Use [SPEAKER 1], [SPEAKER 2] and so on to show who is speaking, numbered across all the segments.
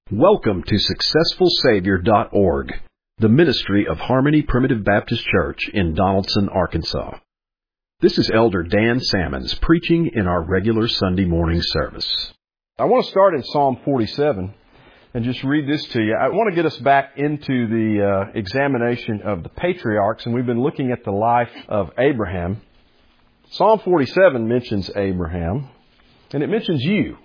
[SPEAKER 1] Welcome to SuccessfulSavior.org, the ministry of Harmony Primitive Baptist Church in Donaldson, Arkansas. This is Elder Dan Sammons preaching in our regular Sunday morning service.
[SPEAKER 2] I want to start in Psalm 47 and just read this to you. I want to get us back into the examination of the patriarchs, and we've been looking at the life of Abraham. Psalm 47 mentions Abraham, and it mentions you.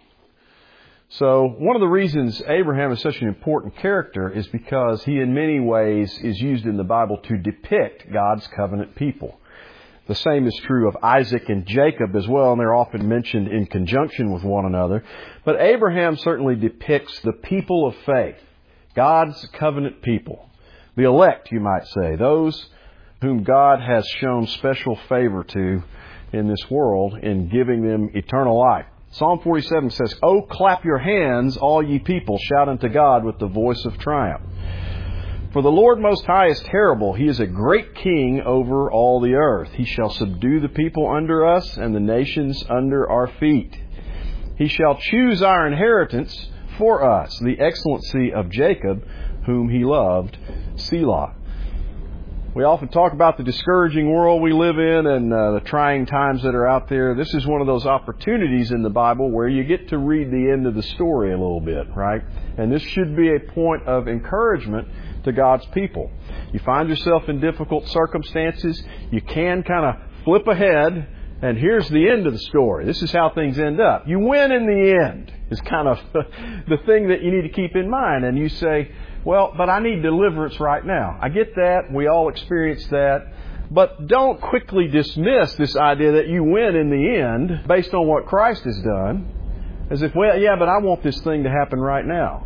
[SPEAKER 2] So one of the reasons Abraham is such an important character is because he in many ways is used in the Bible to depict God's covenant people. The same is true of Isaac and Jacob as well, and they're often mentioned in conjunction with one another. But Abraham certainly depicts the people of faith, God's covenant people, the elect, you might say, those whom God has shown special favor to in this world in giving them eternal life. Psalm 47 says, "Oh, clap your hands, all ye people, shout unto God with the voice of triumph. For the Lord Most High is terrible. He is a great king over all the earth. He shall subdue the people under us and the nations under our feet. He shall choose our inheritance for us, the excellency of Jacob, whom he loved, Selah." We often talk about the discouraging world we live in and the trying times that are out there. This is one of those opportunities in the Bible where you get to read the end of the story a little bit, right? And this should be a point of encouragement to God's people. You find yourself in difficult circumstances, you can kind of flip ahead, and here's the end of the story. This is how things end up. You win in the end is kind of the thing that you need to keep in mind. And you say, well, but I need deliverance right now. I get that. We all experience that. But don't quickly dismiss this idea that you win in the end based on what Christ has done as if, well, yeah, but I want this thing to happen right now.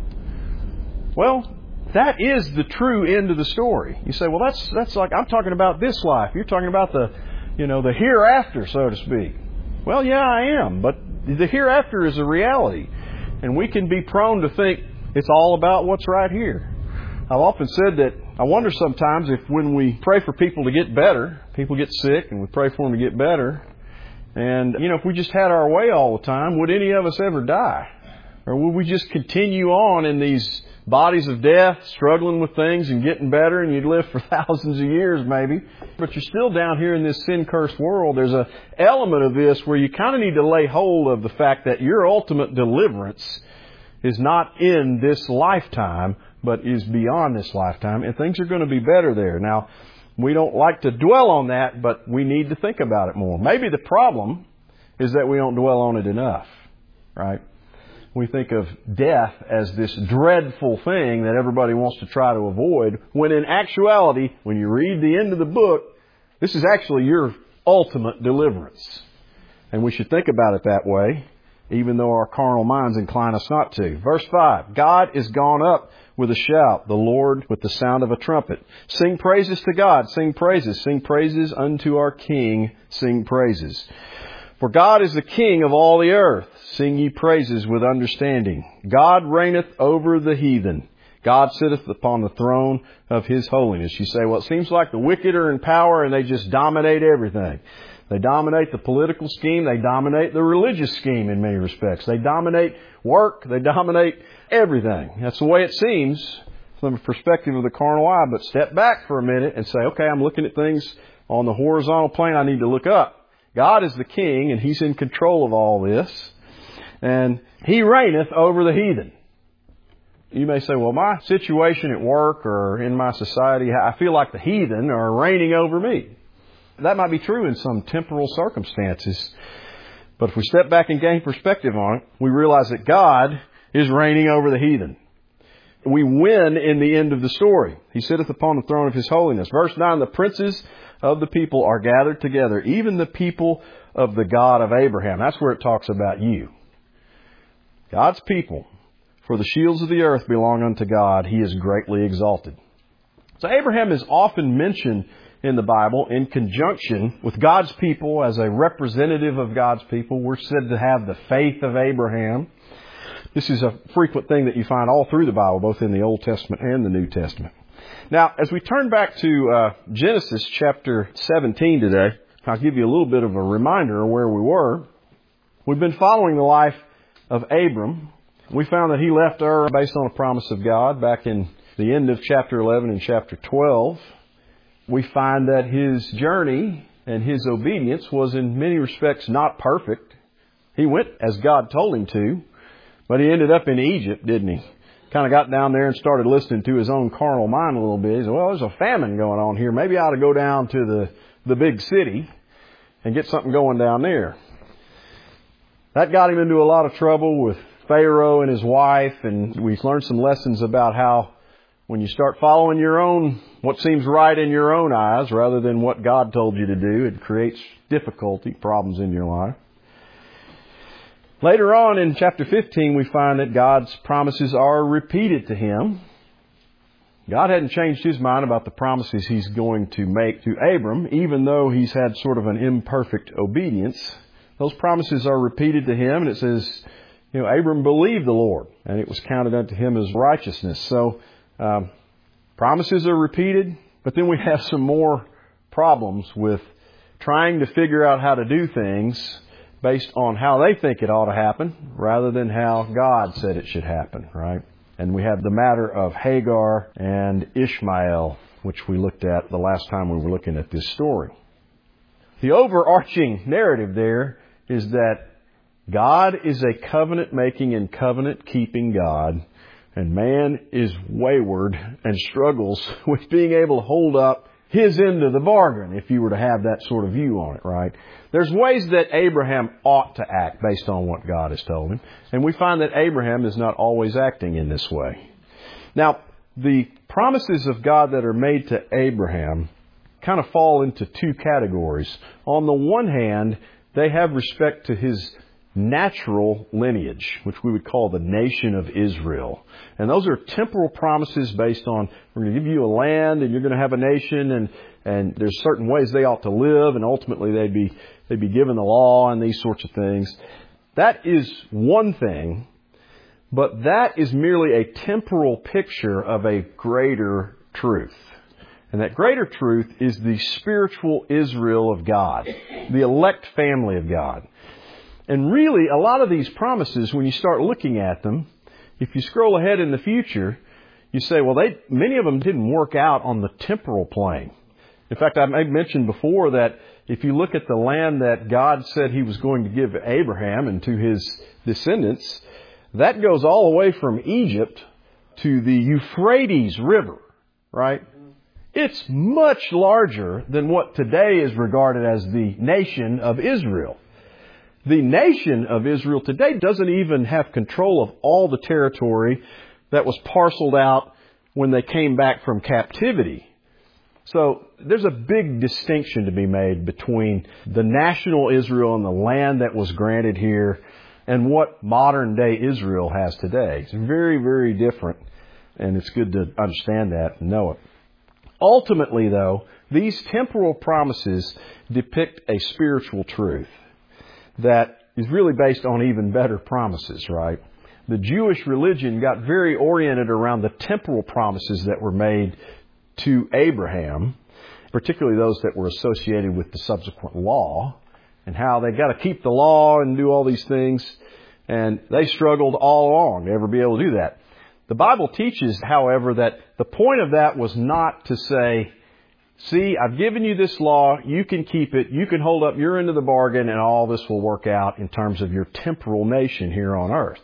[SPEAKER 2] Well, that is the true end of the story. You say, well, that's like, I'm talking about this life. You're talking about the hereafter, so to speak. Well, yeah, I am. But the hereafter is a reality. And we can be prone to think it's all about what's right here. I've often said that I wonder sometimes if when we pray for people to get better, people get sick and we pray for them to get better, and, if we just had our way all the time, would any of us ever die? Or would we just continue on in these bodies of death, struggling with things and getting better, and you'd live for thousands of years maybe? But you're still down here in this sin-cursed world. There's an element of this where you kind of need to lay hold of the fact that your ultimate deliverance is not in this lifetime, but is beyond this lifetime, and things are going to be better there. Now, we don't like to dwell on that, but we need to think about it more. Maybe the problem is that we don't dwell on it enough, right? We think of death as this dreadful thing that everybody wants to try to avoid, when in actuality, when you read the end of the book, this is actually your ultimate deliverance. And we should think about it that way, even though our carnal minds incline us not to. Verse 5, God is gone up with a shout, the Lord with the sound of a trumpet. Sing praises to God, sing praises unto our King, sing praises. For God is the King of all the earth, sing ye praises with understanding. God reigneth over the heathen. God sitteth upon the throne of His holiness. You say, well, it seems like the wicked are in power and they just dominate everything. They dominate the political scheme. They dominate the religious scheme in many respects. They dominate work. They dominate everything. That's the way it seems from the perspective of the carnal eye. But step back for a minute and say, okay, I'm looking at things on the horizontal plane. I need to look up. God is the King, and He's in control of all this. And He reigneth over the heathen. You may say, well, my situation at work or in my society, I feel like the heathen are reigning over me. That might be true in some temporal circumstances. But if we step back and gain perspective on it, we realize that God is reigning over the heathen. We win in the end of the story. He sitteth upon the throne of His holiness. Verse 9, the princes of the people are gathered together, even the people of the God of Abraham. That's where it talks about you. God's people. For the shields of the earth belong unto God. He is greatly exalted. So Abraham is often mentioned in the Bible in conjunction with God's people as a representative of God's people. We're said to have the faith of Abraham. This is a frequent thing that you find all through the Bible, both in the Old Testament and the New Testament. Now, as we turn back to Genesis chapter 17 today, I'll give you a little bit of a reminder of where we were. We've been following the life of Abram, We found that he left Ur based on a promise of God back in the end of chapter 11 and chapter 12. We find that his journey and his obedience was in many respects not perfect. He went as God told him to, but he ended up in Egypt, didn't he? Kind of got down there and started listening to his own carnal mind a little bit. He said, well, there's a famine going on here. Maybe I ought to go down to the big city and get something going down there. That got him into a lot of trouble with Pharaoh and his wife, and we've learned some lessons about how when you start following your own, what seems right in your own eyes rather than what God told you to do, it creates difficulty, problems in your life. Later on in chapter 15, we find that God's promises are repeated to him. God hadn't changed his mind about the promises he's going to make to Abram, even though he's had sort of an imperfect obedience. Those promises are repeated to him, and it says, Abram believed the Lord, and it was counted unto him as righteousness. So, promises are repeated, but then we have some more problems with trying to figure out how to do things based on how they think it ought to happen rather than how God said it should happen, right? And we have the matter of Hagar and Ishmael, which we looked at the last time we were looking at this story. The overarching narrative there is that God is a covenant-making and covenant-keeping God, and man is wayward and struggles with being able to hold up his end of the bargain, if you were to have that sort of view on it, right? There's ways that Abraham ought to act based on what God has told him, and we find that Abraham is not always acting in this way. Now, the promises of God that are made to Abraham kind of fall into two categories. On the one hand, they have respect to his natural lineage, which we would call the nation of Israel. And those are temporal promises based on, we're going to give you a land and you're going to have a nation, and there's certain ways they ought to live, and ultimately they'd be given the law and these sorts of things. That is one thing, but that is merely a temporal picture of a greater truth. And that greater truth is the spiritual Israel of God, the elect family of God. And really, a lot of these promises, when you start looking at them, if you scroll ahead in the future, you say, well, many of them didn't work out on the temporal plane. In fact, I mentioned before that if you look at the land that God said he was going to give Abraham and to his descendants, that goes all the way from Egypt to the Euphrates River, right? It's much larger than what today is regarded as the nation of Israel. The nation of Israel today doesn't even have control of all the territory that was parceled out when they came back from captivity. So there's a big distinction to be made between the national Israel and the land that was granted here and what modern day Israel has today. It's very, very different, and it's good to understand that and know it. Ultimately, though, these temporal promises depict a spiritual truth that is really based on even better promises, right? The Jewish religion got very oriented around the temporal promises that were made to Abraham, particularly those that were associated with the subsequent law, and how they got to keep the law and do all these things, and they struggled all along to ever be able to do that. The Bible teaches, however, that the point of that was not to say, see, I've given you this law, you can keep it, you can hold up your end of the bargain, and all this will work out in terms of your temporal nation here on earth.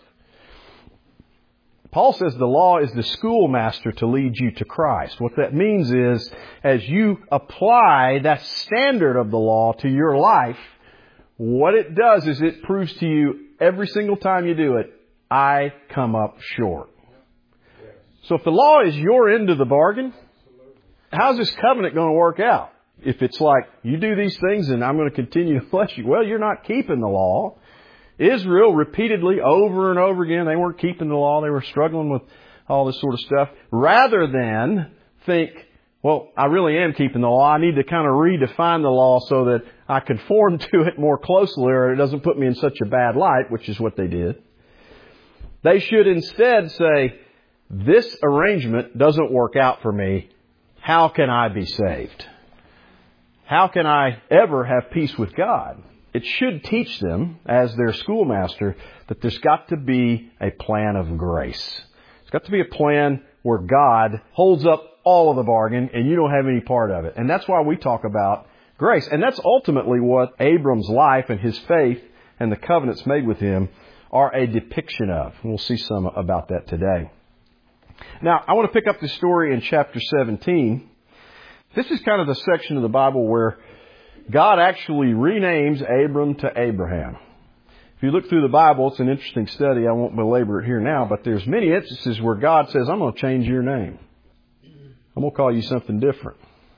[SPEAKER 2] Paul says the law is the schoolmaster to lead you to Christ. What that means is, as you apply that standard of the law to your life, what it does is it proves to you every single time you do it, I come up short. So if the law is your end of the bargain, how's this covenant going to work out? If it's like, you do these things and I'm going to continue to bless you. Well, you're not keeping the law. Israel repeatedly, over and over again, they weren't keeping the law. They were struggling with all this sort of stuff. Rather than think, well, I really am keeping the law. I need to kind of redefine the law so that I conform to it more closely or it doesn't put me in such a bad light, which is what they did. They should instead say, this arrangement doesn't work out for me. How can I be saved? How can I ever have peace with God? it should teach them, as their schoolmaster, that there's got to be a plan of grace. There's got to be a plan where God holds up all of the bargain and you don't have any part of it. And that's why we talk about grace. And that's ultimately what Abram's life and his faith and the covenants made with him are a depiction of. And we'll see some about that today. Now, I want to pick up the story in chapter 17. This is kind of the section of the Bible where God actually renames Abram to Abraham. If you look through the Bible, it's an interesting study. I won't belabor it here now, but there's many instances where God says, I'm going to change your name. I'm going to call you something different.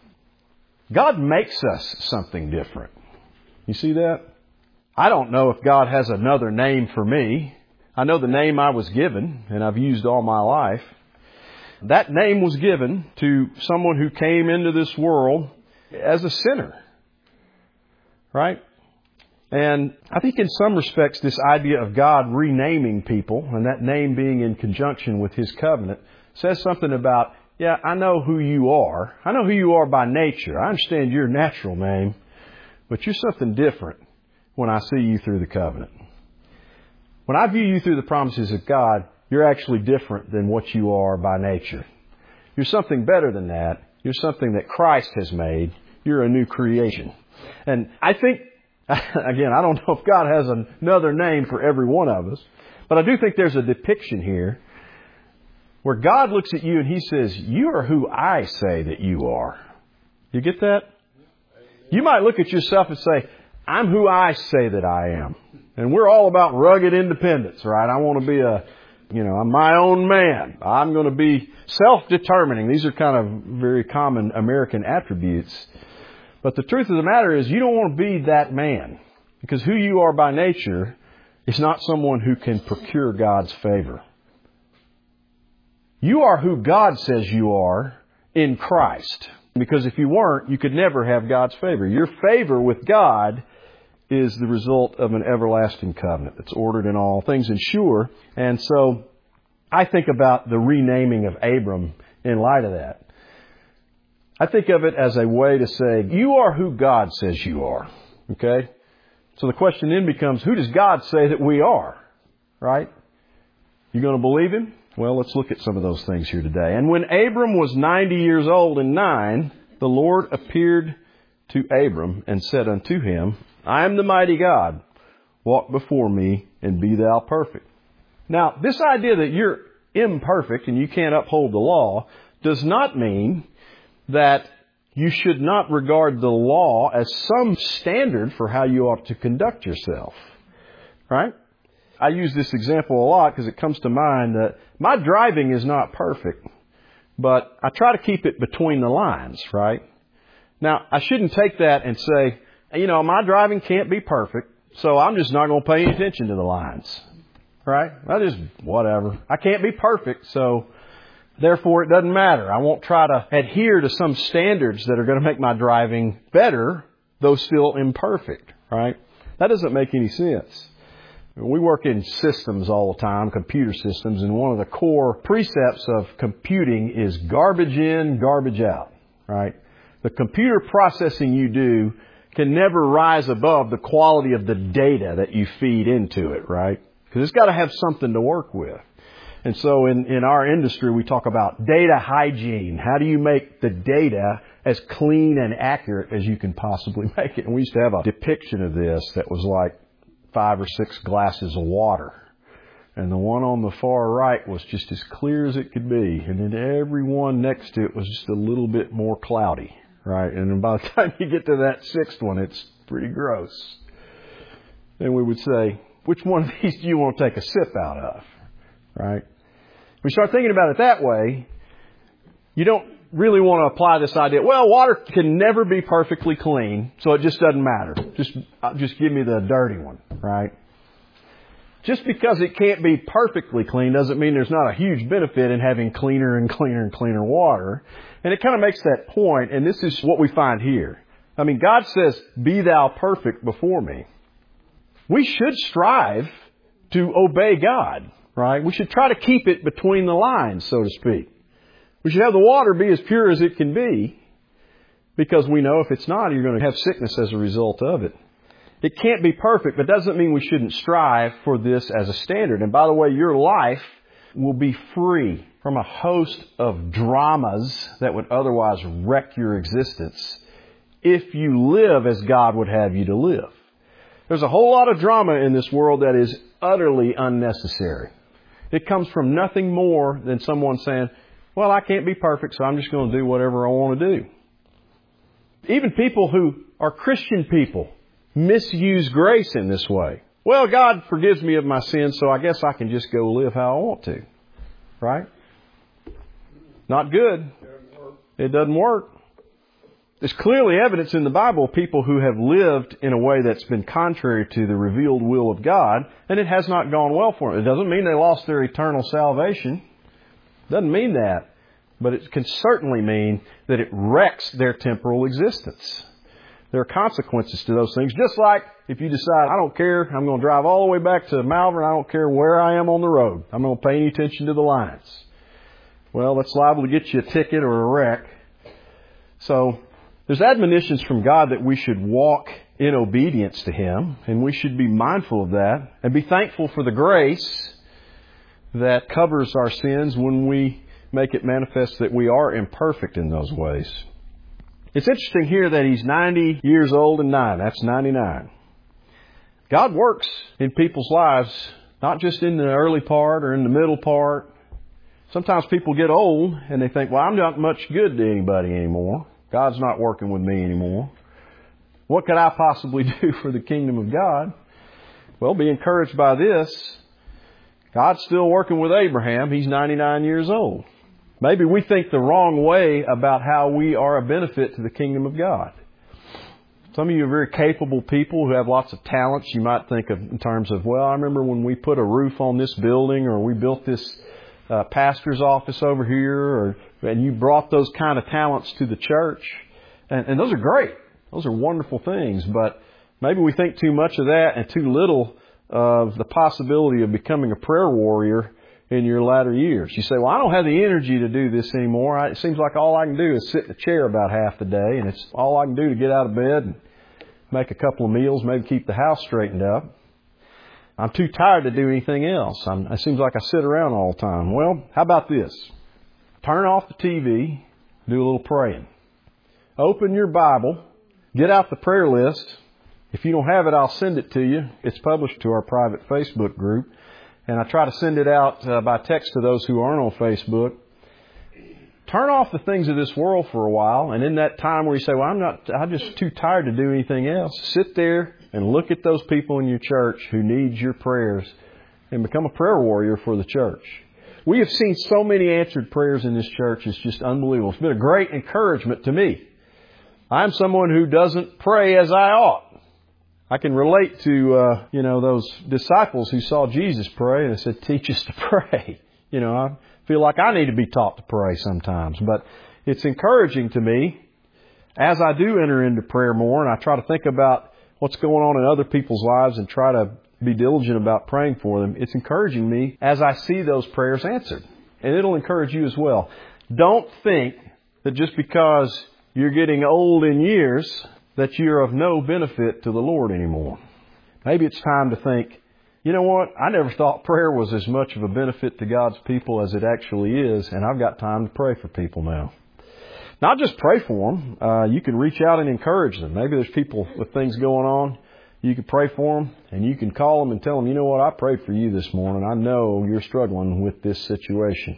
[SPEAKER 2] God makes us something different. You see that? I don't know if God has another name for me. I know the name I was given, and I've used all my life. That name was given to someone who came into this world as a sinner. Right? And I think in some respects this idea of God renaming people, and that name being in conjunction with His covenant, says something about, yeah, I know who you are. I know who you are by nature. I understand your natural name, but you're something different when I see you through the covenant. When I view you through the promises of God, you're actually different than what you are by nature. You're something better than that. You're something that Christ has made. You're a new creation. And I think, again, I don't know if God has another name for every one of us, but I do think there's a depiction here where God looks at you and He says, you are who I say that you are. You get that? You might look at yourself and say, I'm who I say that I am. And we're all about rugged independence, right? I want to be I'm my own man. I'm going to be self-determining. These are kind of very common American attributes. But the truth of the matter is you don't want to be that man, because who you are by nature is not someone who can procure God's favor. You are who God says you are in Christ. Because if you weren't, you could never have God's favor. Your favor with God is the result of an everlasting covenant that's ordered in all things and sure. And so I think about the renaming of Abram in light of that. I think of it as a way to say, you are who God says you are. Okay? So the question then becomes, who does God say that we are? Right? You going to believe Him? Well, let's look at some of those things here today. And when Abram was 90 years old and 9, the Lord appeared to Abram and said unto him, I am the mighty God. Walk before me and be thou perfect. Now, this idea that you're imperfect and you can't uphold the law does not mean that you should not regard the law as some standard for how you ought to conduct yourself. Right? I use this example a lot because it comes to mind that my driving is not perfect, but I try to keep it between the lines, right? Now, I shouldn't take that and say, my driving can't be perfect, so I'm just not going to pay any attention to the lines, right? Whatever. I can't be perfect, so therefore it doesn't matter. I won't try to adhere to some standards that are going to make my driving better, though still imperfect, right? That doesn't make any sense. We work in systems all the time, computer systems, and one of the core precepts of computing is garbage in, garbage out, right? The computer processing you do can never rise above the quality of the data that you feed into it, right? Because it's got to have something to work with. And so in our industry, we talk about data hygiene. How do you make the data as clean and accurate as you can possibly make it? And we used to have a depiction of this that was like 5 or 6 glasses of water. And the one on the far right was just as clear as it could be. And then every one next to it was just a little bit more cloudy, right? And then by the time you get to that 6th one, it's pretty gross. Then we would say, which one of these do you want to take a sip out of, right? We start thinking about it that way, you don't really want to apply this idea, well, water can never be perfectly clean, so it just doesn't matter. Just give me the dirty one, right? Just because it can't be perfectly clean doesn't mean there's not a huge benefit in having cleaner and cleaner and cleaner water. And it kind of makes that point, and this is what we find here. I mean, God says, be thou perfect before me. We should strive to obey God, right? We should try to keep it between the lines, so to speak. We should have the water be as pure as it can be, because we know if it's not, you're going to have sickness as a result of it. It can't be perfect, but doesn't mean we shouldn't strive for this as a standard. And by the way, your life will be free from a host of dramas that would otherwise wreck your existence if you live as God would have you to live. There's a whole lot of drama in this world that is utterly unnecessary. It comes from nothing more than someone saying, well, I can't be perfect, so I'm just going to do whatever I want to do. Even people who are Christian people misuse grace in this way. Well, God forgives me of my sins, so I guess I can just go live how I want to. Right? Not good. It doesn't work. There's clearly evidence in the Bible of people who have lived in a way that's been contrary to the revealed will of God, and it has not gone well for them. It doesn't mean they lost their eternal salvation. It doesn't mean that. But it can certainly mean that it wrecks their temporal existence. There are consequences to those things. Just like if you decide, I don't care, I'm going to drive all the way back to Malvern, I don't care where I am on the road. I'm going to pay any attention to the lines. Well, that's liable to get you a ticket or a wreck. So there's admonitions from God that we should walk in obedience to Him, and we should be mindful of that and be thankful for the grace that covers our sins when we make it manifest that we are imperfect in those ways. It's interesting here that he's 90 years old and 9. That's 99. God works in people's lives, not just in the early part or in the middle part. Sometimes people get old and they think, well, I'm not much good to anybody anymore. God's not working with me anymore. What could I possibly do for the kingdom of God? Well, be encouraged by this. God's still working with Abraham. He's 99 years old. Maybe we think the wrong way about how we are a benefit to the kingdom of God. Some of you are very capable people who have lots of talents. You might think of in terms of, well, I remember when we put a roof on this building, or we built this pastor's office over here, and you brought those kind of talents to the church. And those are great. Those are wonderful things. But maybe we think too much of that and too little of the possibility of becoming a prayer warrior in your latter years. You say, well, I don't have the energy to do this anymore. It seems like all I can do is sit in a chair about half the day, and it's all I can do to get out of bed and make a couple of meals, maybe keep the house straightened up. I'm too tired to do anything else. It seems like I sit around all the time. Well, how about this? Turn off the TV, do a little praying. Open your Bible, get out the prayer list. If you don't have it, I'll send it to you. It's published to our private Facebook group. And I try to send it out by text to those who aren't on Facebook. Turn off the things of this world for a while. And in that time where you say, well, I'm just too tired to do anything else. Sit there and look at those people in your church who need your prayers and become a prayer warrior for the church. We have seen so many answered prayers in this church. It's just unbelievable. It's been a great encouragement to me. I'm someone who doesn't pray as I ought. I can relate to, those disciples who saw Jesus pray and they said, teach us to pray. I feel like I need to be taught to pray sometimes. But it's encouraging to me as I do enter into prayer more, and I try to think about what's going on in other people's lives and try to be diligent about praying for them. It's encouraging me as I see those prayers answered. And it'll encourage you as well. Don't think that just because you're getting old in years that you're of no benefit to the Lord anymore. Maybe it's time to think, you know what? I never thought prayer was as much of a benefit to God's people as it actually is, and I've got time to pray for people now. Not just pray for them. You can reach out and encourage them. Maybe there's people with things going on. You can pray for them, and you can call them and tell them, you know what? I prayed for you this morning. I know you're struggling with this situation.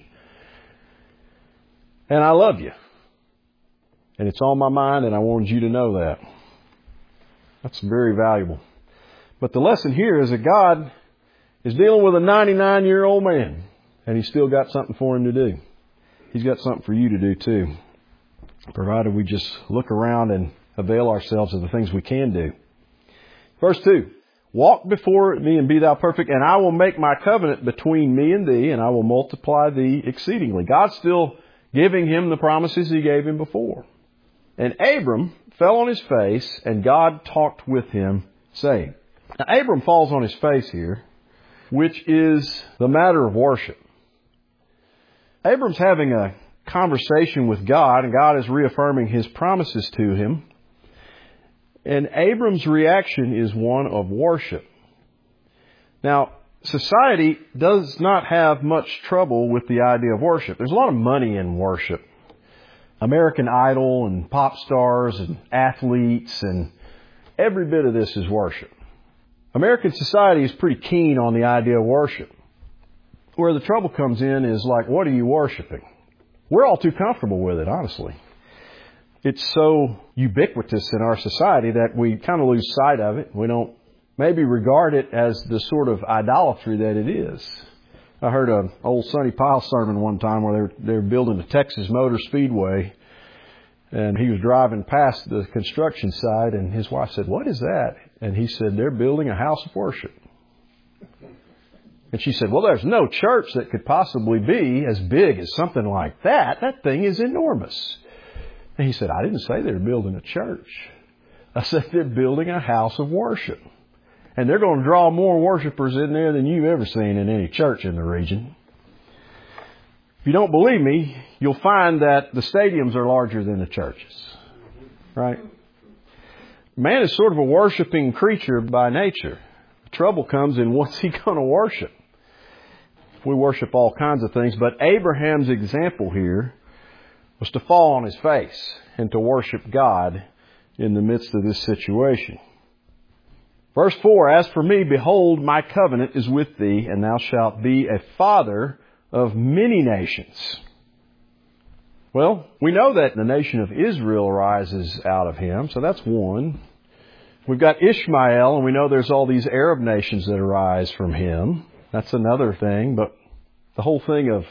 [SPEAKER 2] And I love you. And it's on my mind, and I wanted you to know that. That's very valuable. But the lesson here is that God is dealing with a 99-year-old man, and He's still got something for him to do. He's got something for you to do too, provided we just look around and avail ourselves of the things we can do. Verse 2, walk before me and be thou perfect, and I will make my covenant between me and thee, and I will multiply thee exceedingly. God's still giving him the promises He gave him before. And Abram fell on his face, and God talked with him, saying. Now, Abram falls on his face here, which is the matter of worship. Abram's having a conversation with God, and God is reaffirming His promises to him. And Abram's reaction is one of worship. Now, society does not have much trouble with the idea of worship. There's a lot of money in worship. American Idol and pop stars and athletes and every bit of this is worship. American society is pretty keen on the idea of worship. Where the trouble comes in is like, what are you worshiping? We're all too comfortable with it, honestly. It's so ubiquitous in our society that we kind of lose sight of it. We don't maybe regard it as the sort of idolatry that it is. I heard an old Sonny Pyle sermon one time where they were building a Texas Motor Speedway, and he was driving past the construction site, and his wife said, "What is that?" And he said, "They're building a house of worship." And she said, "Well, there's no church that could possibly be as big as something like that. That thing is enormous." And he said, "I didn't say they're building a church. I said they're building a house of worship. And they're going to draw more worshipers in there than you've ever seen in any church in the region." If you don't believe me, you'll find that the stadiums are larger than the churches. Right? Man is sort of a worshiping creature by nature. The trouble comes in what's he going to worship? We worship all kinds of things, but Abraham's example here was to fall on his face and to worship God in the midst of this situation. Verse 4, "As for me, behold, my covenant is with thee, and thou shalt be a father of many nations." Well, we know that the nation of Israel arises out of him, so that's one. We've got Ishmael, and we know there's all these Arab nations that arise from him. That's another thing, but the whole thing of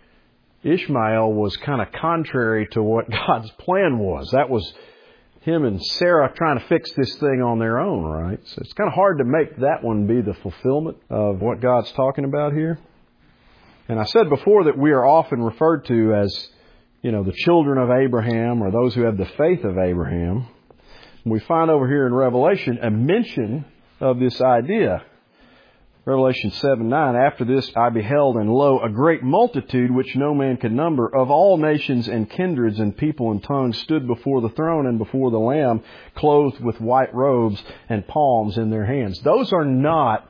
[SPEAKER 2] Ishmael was kind of contrary to what God's plan was. That was him and Sarah trying to fix this thing on their own, right? So it's kind of hard to make that one be the fulfillment of what God's talking about here. And I said before that we are often referred to as, the children of Abraham or those who have the faith of Abraham. We find over here in Revelation a mention of this idea. Revelation 7:9, "After this I beheld, and lo, a great multitude which no man could number, of all nations and kindreds and people and tongues, stood before the throne and before the Lamb, clothed with white robes and palms in their hands." Those are not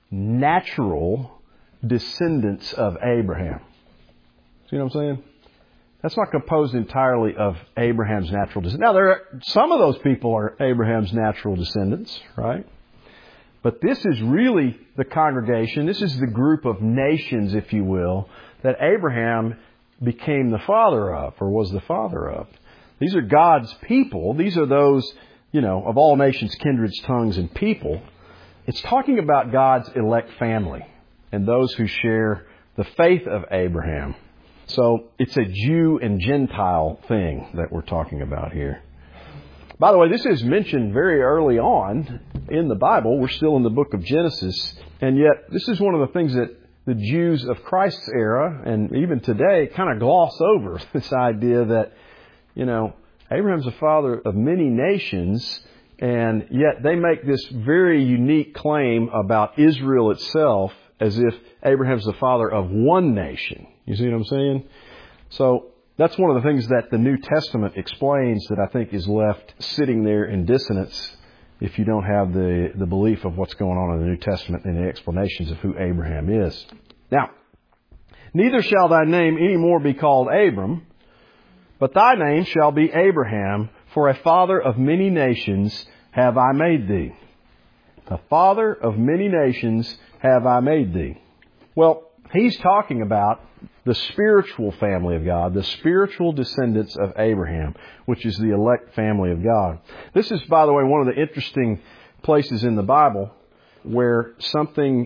[SPEAKER 2] natural descendants of Abraham. See what I'm saying? That's not composed entirely of Abraham's natural descendants. Now, some of those people are Abraham's natural descendants, right? But this is really the congregation. This is the group of nations, if you will, that Abraham became the father of, or was the father of. These are God's people. These are those, of all nations, kindreds, tongues, and people. It's talking about God's elect family and those who share the faith of Abraham. So it's a Jew and Gentile thing that we're talking about here. By the way, this is mentioned very early on in the Bible. We're still in the book of Genesis. And yet, this is one of the things that the Jews of Christ's era, and even today, kind of gloss over. This idea that, Abraham's the father of many nations, and yet they make this very unique claim about Israel itself as if Abraham's the father of one nation. You see what I'm saying? So, that's one of the things that the New Testament explains that I think is left sitting there in dissonance if you don't have the belief of what's going on in the New Testament and the explanations of who Abraham is. Now, "Neither shall thy name any more be called Abram, but thy name shall be Abraham, for a father of many nations have I made thee." A father of many nations have I made thee. Well, he's talking about the spiritual family of God, the spiritual descendants of Abraham, which is the elect family of God. This is, by the way, one of the interesting places in the Bible where something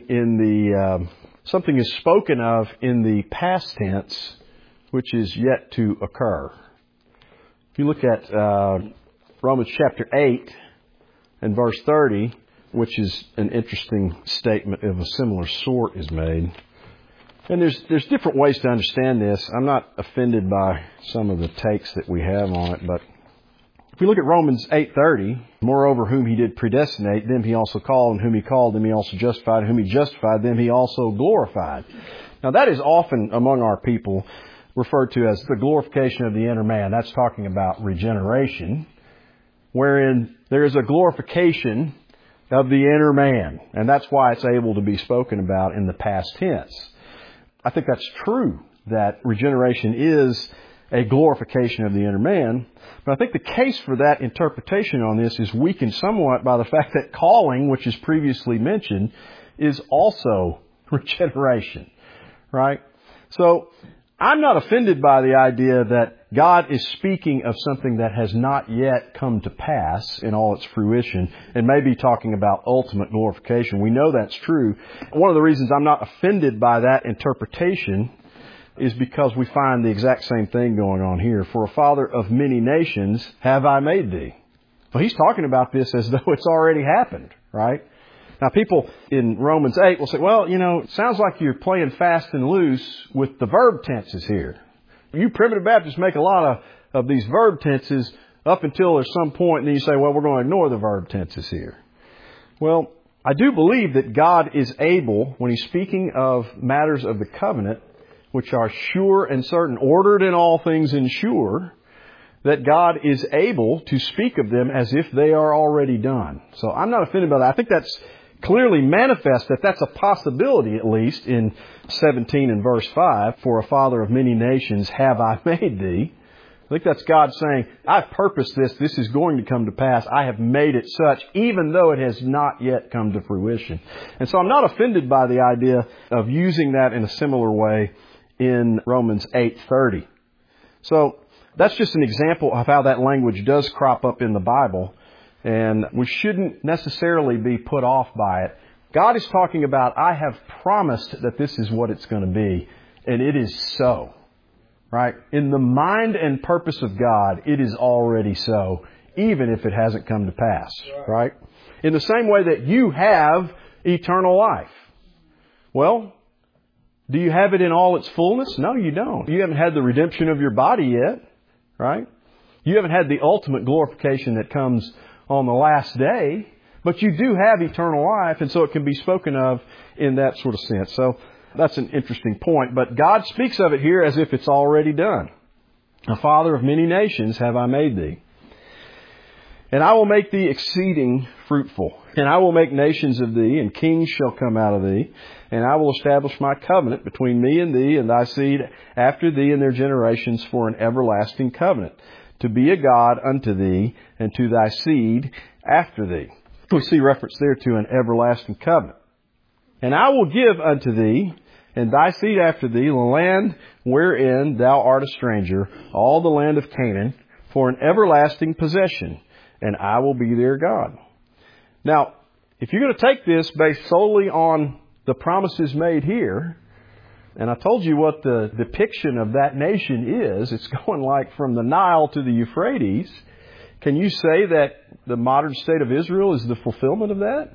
[SPEAKER 2] is spoken of in the past tense, which is yet to occur. If you look at Romans chapter 8 and verse 30, which is an interesting statement of a similar sort, is made. And there's different ways to understand this. I'm not offended by some of the takes that we have on it, but if we look at Romans 8:30, "Moreover, whom he did predestinate, them he also called, and whom he called, them he also justified, and whom he justified, them he also glorified." Now that is often among our people referred to as the glorification of the inner man. That's talking about regeneration. wherein there is a glorification of the inner man. And that's why it's able to be spoken about in the past tense. I think that's true, that regeneration is a glorification of the inner man. But I think the case for that interpretation on this is weakened somewhat by the fact that calling, which is previously mentioned, is also regeneration. Right? So, I'm not offended by the idea that God is speaking of something that has not yet come to pass in all its fruition, and maybe talking about ultimate glorification. We know that's true. One of the reasons I'm not offended by that interpretation is because we find the exact same thing going on here. For a father of many nations have I made thee. Well, he's talking about this as though it's already happened, right? Now, people in Romans 8 will say, well, it sounds like you're playing fast and loose with the verb tenses here. You primitive Baptists make a lot of these verb tenses up until there's some point, and then you say, well, we're going to ignore the verb tenses here. Well, I do believe that God is able, when He's speaking of matters of the covenant, which are sure and certain, ordered in all things and sure, that God is able to speak of them as if they are already done. So I'm not offended by that. I think that's clearly manifest that that's a possibility, at least, in 17 and verse 5. For a father of many nations have I made thee. I think that's God saying, I've purposed this. This is going to come to pass. I have made it such, even though it has not yet come to fruition. And so I'm not offended by the idea of using that in a similar way in Romans 8:30. So that's just an example of how that language does crop up in the Bible. And we shouldn't necessarily be put off by it. God is talking about, I have promised that this is what it's going to be. And it is so. Right? In the mind and purpose of God, it is already so, even if it hasn't come to pass. Right? In the same way that you have eternal life. Well, do you have it in all its fullness? No, you don't. You haven't had the redemption of your body yet. Right? You haven't had the ultimate glorification that comes on the last day, but you do have eternal life, and so it can be spoken of in that sort of sense. So that's an interesting point, but God speaks of it here as if it's already done. A father of many nations have I made thee. And I will make thee exceeding fruitful. And I will make nations of thee, and kings shall come out of thee. And I will establish my covenant between me and thee, and thy seed after thee and their generations for an everlasting covenant, to be a God unto thee, and to thy seed after thee. We see reference there to an everlasting covenant. And I will give unto thee, and thy seed after thee, the land wherein thou art a stranger, all the land of Canaan, for an everlasting possession, and I will be their God. Now, if you're going to take this based solely on the promises made here, and I told you what the depiction of that nation is, it's going like from the Nile to the Euphrates. Can you say that the modern state of Israel is the fulfillment of that?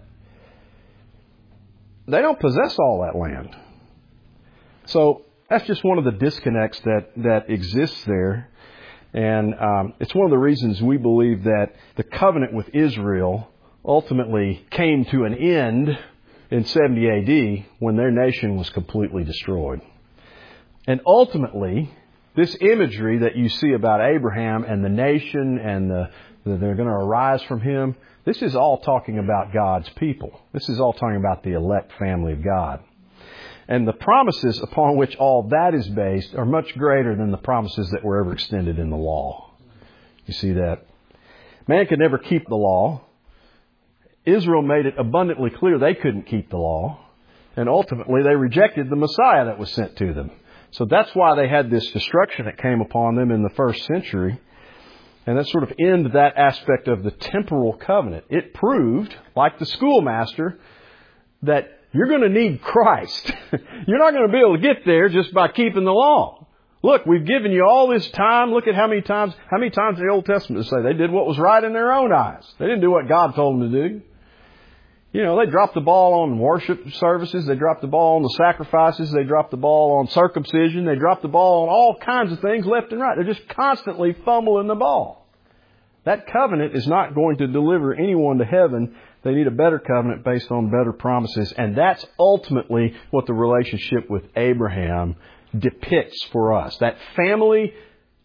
[SPEAKER 2] They don't possess all that land. So that's just one of the disconnects that exists there. And it's one of the reasons we believe that the covenant with Israel ultimately came to an end in 70 AD when their nation was completely destroyed. And ultimately, this imagery that you see about Abraham and the nation and they're going to arise from him, this is all talking about God's people. This is all talking about the elect family of God. And the promises upon which all that is based are much greater than the promises that were ever extended in the law. You see that? Man could never keep the law. Israel made it abundantly clear they couldn't keep the law. And ultimately they rejected the Messiah that was sent to them. So that's why they had this destruction that came upon them in the first century. And that sort of ended that aspect of the temporal covenant. It proved, like the schoolmaster, that you're going to need Christ. You're not going to be able to get there just by keeping the law. Look, we've given you all this time. Look at how many times in the Old Testament say they did what was right in their own eyes. They didn't do what God told them to do. You know, they dropped the ball on worship services. They dropped the ball on the sacrifices. They dropped the ball on circumcision. They dropped the ball on all kinds of things left and right. They're just constantly fumbling the ball. That covenant is not going to deliver anyone to heaven. They need a better covenant based on better promises. And that's ultimately what the relationship with Abraham depicts for us. That family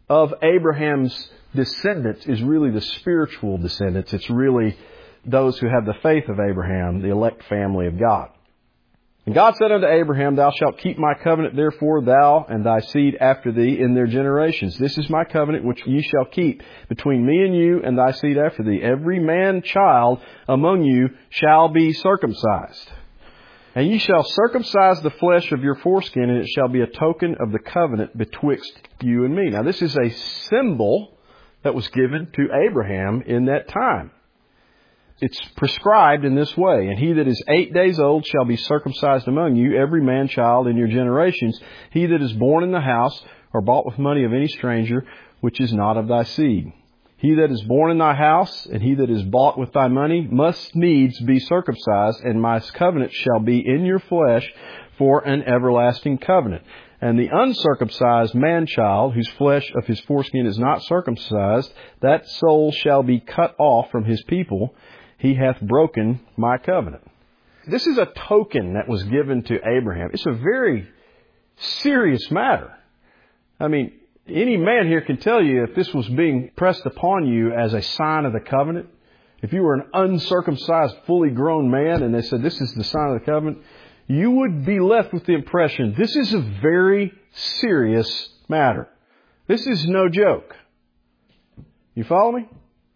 [SPEAKER 2] of Abraham's descendants is really the spiritual descendants. It's really those who have the faith of Abraham, the elect family of God. And God said unto Abraham, Thou shalt keep my covenant, therefore, thou and thy seed after thee in their generations. This is my covenant which ye shall keep between me and you and thy seed after thee. Every man child among you shall be circumcised. And ye shall circumcise the flesh of your foreskin, and it shall be a token of the covenant betwixt you and me. Now, this is a symbol that was given to Abraham in that time. It's prescribed in this way. And he that is 8 days old shall be circumcised among you, every man child in your generations. He that is born in the house or bought with money of any stranger, which is not of thy seed. He that is born in thy house and he that is bought with thy money must needs be circumcised, and my covenant shall be in your flesh for an everlasting covenant. And the uncircumcised man-child, whose flesh of his foreskin is not circumcised, that soul shall be cut off from his people. He hath broken my covenant. This is a token that was given to Abraham. It's a very serious matter. I mean, any man here can tell you if this was being pressed upon you as a sign of the covenant. If you were an uncircumcised, fully grown man and they said this is the sign of the covenant, you would be left with the impression this is a very serious matter. This is no joke. You follow me?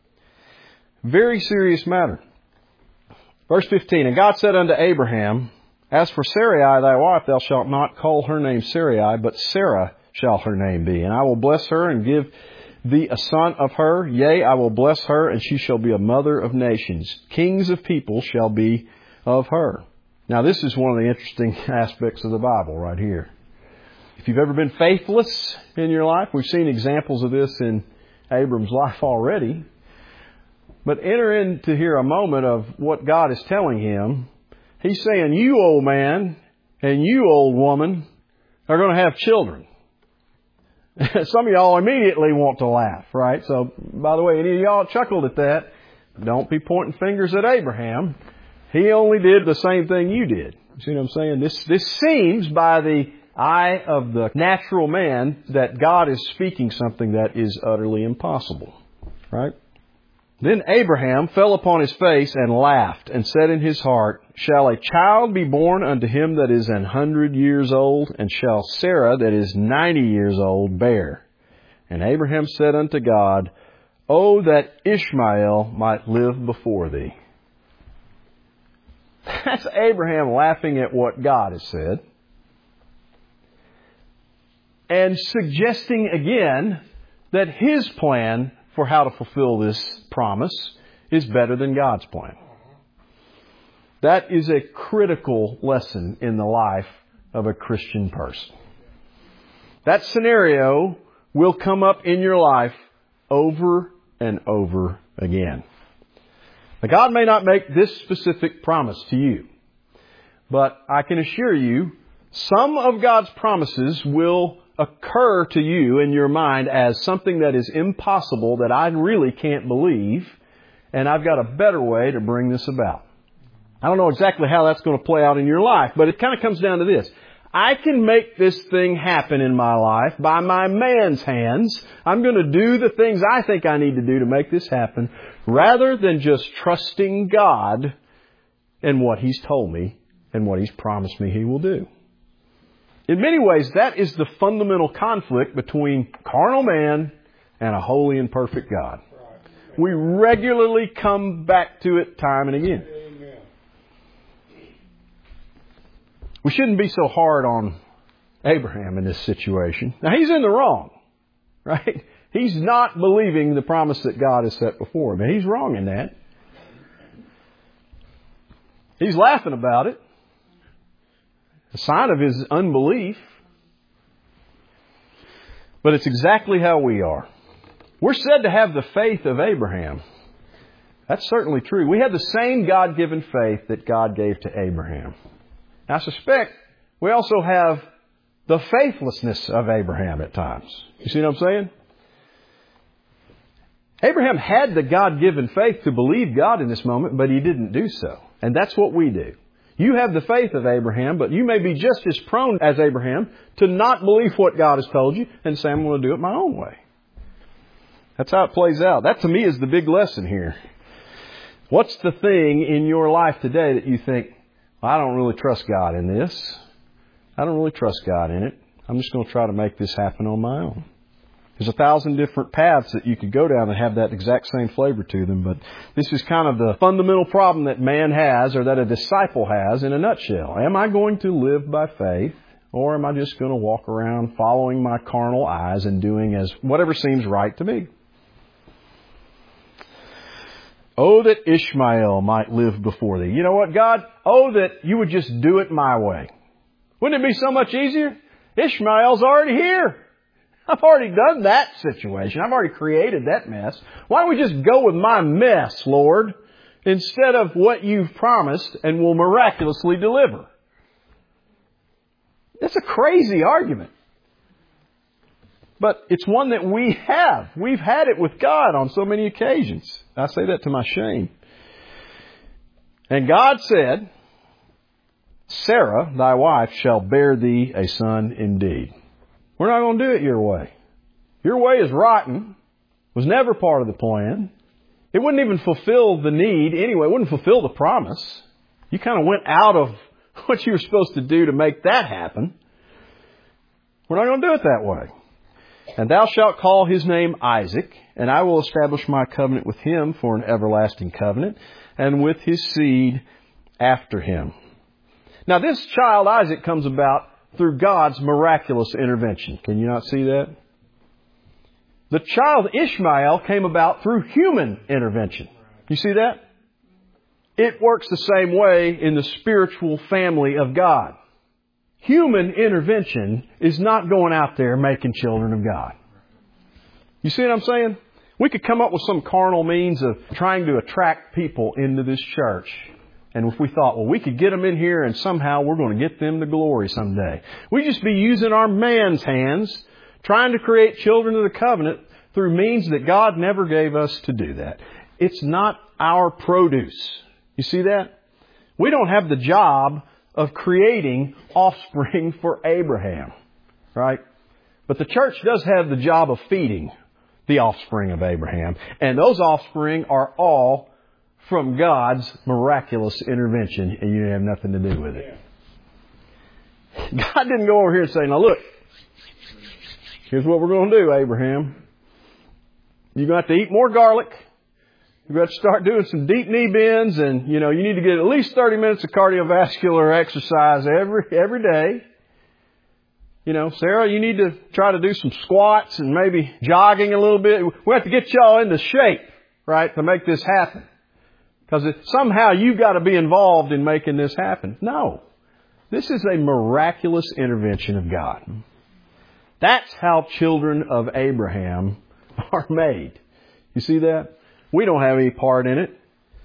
[SPEAKER 2] Very serious matter. Verse 15, And God said unto Abraham, As for Sarai thy wife, thou shalt not call her name Sarai, but Sarah shall her name be. And I will bless her and give thee a son of her. Yea, I will bless her, and she shall be a mother of nations. Kings of people shall be of her. Now, this is one of the interesting aspects of the Bible right here. If you've ever been faithless in your life, we've seen examples of this in Abram's life already. But enter into here a moment of what God is telling him. He's saying, you old man and you old woman are going to have children. Some of y'all immediately want to laugh, right? So, by the way, any of y'all chuckled at that. Don't be pointing fingers at Abraham. He only did the same thing you did. You see what I'm saying? This seems by the eye of the natural man that God is speaking something that is utterly impossible, right? Then Abraham fell upon his face and laughed and said in his heart, Shall a child be born unto him that is 100 years old? And shall Sarah that is 90 years old bear? And Abraham said unto God, Oh, that Ishmael might live before thee. That's Abraham laughing at what God has said. And suggesting again that his plan for how to fulfill this promise is better than God's plan. That is a critical lesson in the life of a Christian person. That scenario will come up in your life over and over again. Now, God may not make this specific promise to you, but I can assure you some of God's promises will occur to you in your mind as something that is impossible, that I really can't believe, and I've got a better way to bring this about. I don't know exactly how that's going to play out in your life, but it kind of comes down to this. I can make this thing happen in my life by my man's hands. I'm going to do the things I think I need to do to make this happen, rather than just trusting God and what He's told me and what He's promised me He will do. In many ways, that is the fundamental conflict between carnal man and a holy and perfect God. We regularly come back to it time and again. We shouldn't be so hard on Abraham in this situation. Now, he's in the wrong, right? He's not believing the promise that God has set before him. And he's wrong in that. He's laughing about it. A sign of his unbelief. But it's exactly how we are. We're said to have the faith of Abraham. That's certainly true. We have the same God-given faith that God gave to Abraham. I suspect we also have the faithlessness of Abraham at times. You see what I'm saying? Abraham had the God-given faith to believe God in this moment, but he didn't do so. And that's what we do. You have the faith of Abraham, but you may be just as prone as Abraham to not believe what God has told you and say, I'm going to do it my own way. That's how it plays out. That to me is the big lesson here. What's the thing in your life today that you think, I don't really trust God in this. I don't really trust God in it. I'm just going to try to make this happen on my own. There's 1,000 different paths that you could go down and have that exact same flavor to them, but this is kind of the fundamental problem that man has, or that a disciple has, in a nutshell. Am I going to live by faith, or am I just going to walk around following my carnal eyes and doing as whatever seems right to me? Oh, that Ishmael might live before thee. You know what, God? Oh, that you would just do it my way. Wouldn't it be so much easier? Ishmael's already here. I've already done that situation. I've already created that mess. Why don't we just go with my mess, Lord, instead of what you've promised and will miraculously deliver? That's a crazy argument. But it's one that we have. We've had it with God on so many occasions. I say that to my shame. And God said, Sarah, thy wife, shall bear thee a son indeed. We're not going to do it your way. Your way is rotten. Was never part of the plan. It wouldn't even fulfill the need anyway. It wouldn't fulfill the promise. You kind of went out of what you were supposed to do to make that happen. We're not going to do it that way. And thou shalt call his name Isaac, and I will establish my covenant with him for an everlasting covenant, and with his seed after him. Now this child Isaac comes about through God's miraculous intervention. Can you not see that? The child Ishmael came about through human intervention. You see that? It works the same way in the spiritual family of God. Human intervention is not going out there making children of God. You see what I'm saying? We could come up with some carnal means of trying to attract people into this church. And if we thought, well, we could get them in here and somehow we're going to get them to glory someday. We'd just be using our man's hands, trying to create children of the covenant through means that God never gave us to do that. It's not our produce. You see that? We don't have the job of creating offspring for Abraham, right? But the church does have the job of feeding the offspring of Abraham. And those offspring are all from God's miraculous intervention, and you have nothing to do with it. God didn't go over here and say, now look, here's what we're going to do, Abraham. You're going to have to eat more garlic. You're going to have to start doing some deep knee bends, and you need to get at least 30 minutes of cardiovascular exercise every day. Sarah, you need to try to do some squats and maybe jogging a little bit. We have to get y'all into shape, right, to make this happen. Because somehow you've got to be involved in making this happen. No. This is a miraculous intervention of God. That's how children of Abraham are made. You see that? We don't have any part in it.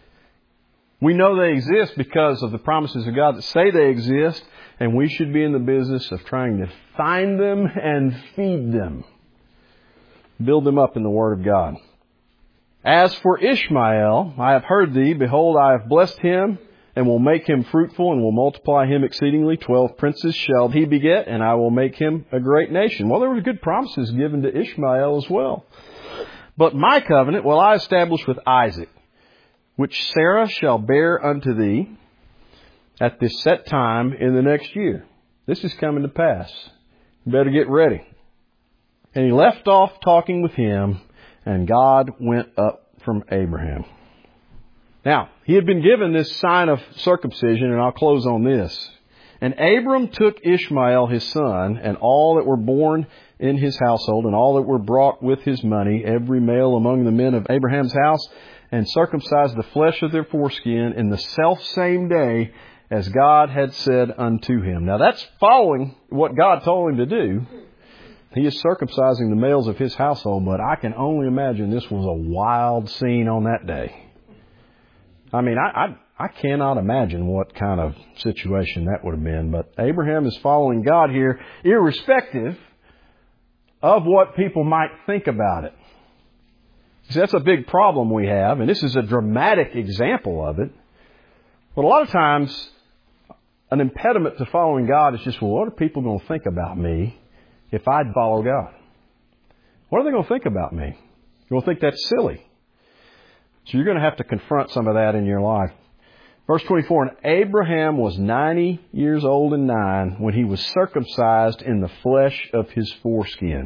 [SPEAKER 2] We know they exist because of the promises of God that say they exist, and we should be in the business of trying to find them and feed them. Build them up in the Word of God. As for Ishmael, I have heard thee. Behold, I have blessed him, and will make him fruitful, and will multiply him exceedingly. 12 princes shall he beget, and I will make him a great nation. Well, there were good promises given to Ishmael as well. But my covenant will I establish with Isaac, which Sarah shall bear unto thee at this set time in the next year. This is coming to pass. You better get ready. And he left off talking with him, and God went up from Abraham. Now, he had been given this sign of circumcision, and I'll close on this. And Abram took Ishmael his son, and all that were born in his household, and all that were brought with his money, every male among the men of Abraham's house, and circumcised the flesh of their foreskin in the selfsame day as God had said unto him. Now that's following what God told him to do. He is circumcising the males of his household, but I can only imagine this was a wild scene on that day. I mean, I cannot imagine what kind of situation that would have been. But Abraham is following God here, irrespective of what people might think about it. See, that's a big problem we have, and this is a dramatic example of it. But a lot of times, an impediment to following God is just, well, what are people going to think about me if I follow God? What are they going to think about me? You'll think that's silly. So you're going to have to confront some of that in your life. Verse 24, and Abraham was 90 years old and 9 when he was circumcised in the flesh of his foreskin.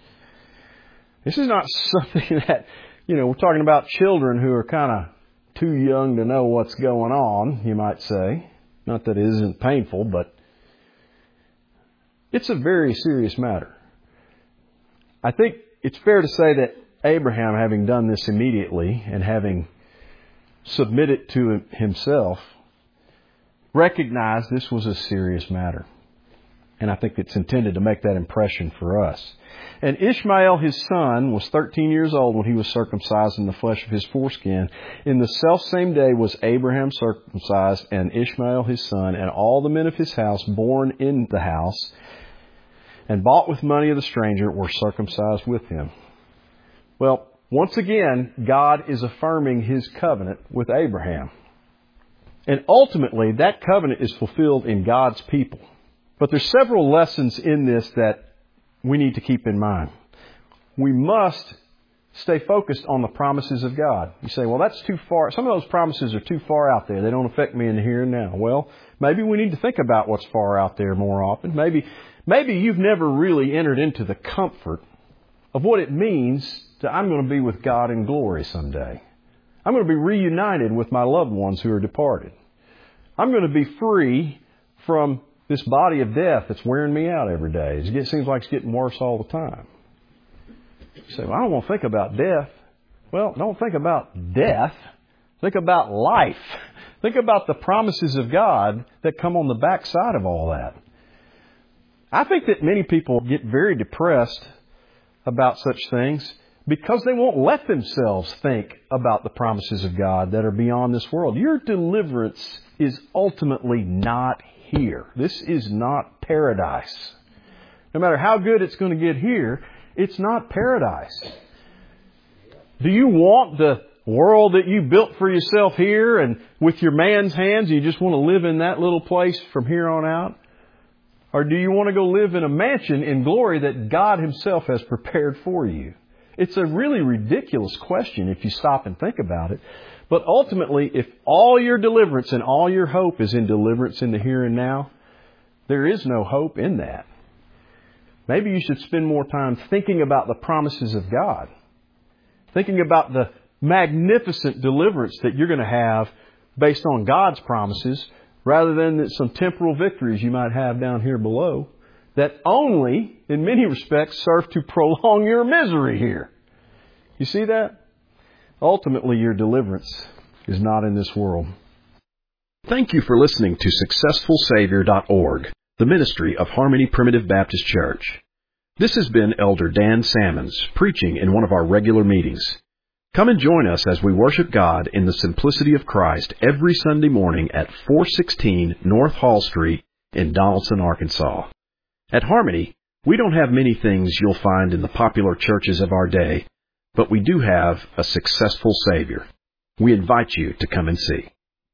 [SPEAKER 2] This is not something that, we're talking about children who are kind of too young to know what's going on, you might say. Not that it isn't painful, but it's a very serious matter. I think it's fair to say that Abraham, having done this immediately and having submitted to himself, recognized this was a serious matter. And I think it's intended to make that impression for us. And Ishmael, his son, was 13 years old when he was circumcised in the flesh of his foreskin. In the selfsame day was Abraham circumcised, and Ishmael his son, and all the men of his house born in the house, and bought with money of the stranger, were circumcised with him. Well, once again, God is affirming His covenant with Abraham. And ultimately, that covenant is fulfilled in God's people. But there's several lessons in this that we need to keep in mind. We must stay focused on the promises of God. You say, well, that's too far. Some of those promises are too far out there. They don't affect me in the here and now. Well, maybe we need to think about what's far out there more often. Maybe you've never really entered into the comfort of what it means that I'm going to be with God in glory someday. I'm going to be reunited with my loved ones who are departed. I'm going to be free from this body of death that's wearing me out every day. It seems like it's getting worse all the time. You say, well, I don't want to think about death. Well, don't think about death. Think about life. Think about the promises of God that come on the backside of all that. I think that many people get very depressed about such things because they won't let themselves think about the promises of God that are beyond this world. Your deliverance is ultimately not here. This is not paradise. No matter how good it's going to get here, it's not paradise. Do you want the world that you built for yourself here and with your man's hands, you just want to live in that little place from here on out? Or do you want to go live in a mansion in glory that God Himself has prepared for you? It's a really ridiculous question if you stop and think about it. But ultimately, if all your deliverance and all your hope is in deliverance in the here and now, there is no hope in that. Maybe you should spend more time thinking about the promises of God. Thinking about the magnificent deliverance that you're going to have based on God's promises, rather than some temporal victories you might have down here below that only, in many respects, serve to prolong your misery here. You see that? Ultimately, your deliverance is not in this world.
[SPEAKER 1] Thank you for listening to SuccessfulSavior.org, the ministry of Harmony Primitive Baptist Church. This has been Elder Dan Salmons preaching in one of our regular meetings. Come and join us as we worship God in the simplicity of Christ every Sunday morning at 416 North Hall Street in Donaldson, Arkansas. At Harmony, we don't have many things you'll find in the popular churches of our day, but we do have a successful Savior. We invite you to come and see.